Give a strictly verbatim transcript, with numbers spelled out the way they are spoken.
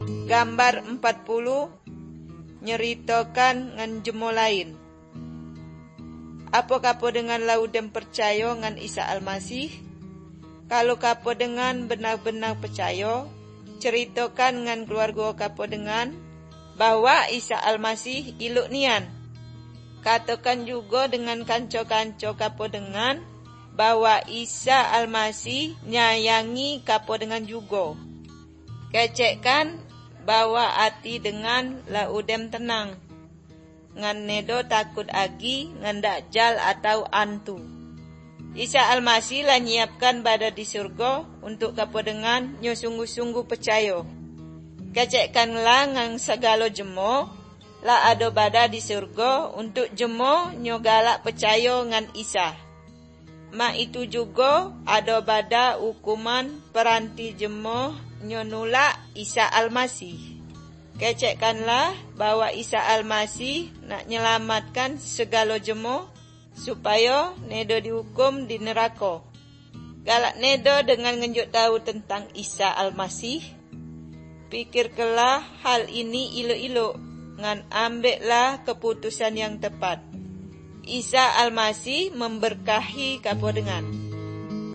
Gambar empat puluh nyeritokan ngan jemo lain. Apa kapo dengan laudem percaya ngan Isa Almasih? Kalau kapo dengan benar-benar percaya, ceritakan ngan keluarga kapo dengan bahwa Isa Almasih iluk nian. Katakan juga dengan kanco-kanco kapo dengan bahwa Isa Almasih nyayangi kapo dengan juga. Kecekkan bahwa hati dengan laudem tenang. Ngan nedo takut agi ngan dakjal atau antu. Isa Almasih lah nyiapkan bada di surga untuk kapo dengan nyo sungguh-sungguh percaya. Kecekkanlah ngan segala jemo lah ado bada di surga untuk jemo nyo galak percaya ngan Isa. Ma itu juga ado bada hukuman peranti jemo nyo nulak Isa Almasih. Kecekkanlah bahwa Isa Almasih nak nyelamatkan segala jemo supaya nedo dihukum di neraka. Galak nedo dengan ngenjuk tahu tentang Isa Almasih. Pikirkanlah hal ini ilo-ilo ngan ambeklah keputusan yang tepat. Isa Almasih memberkahi kapo dengan.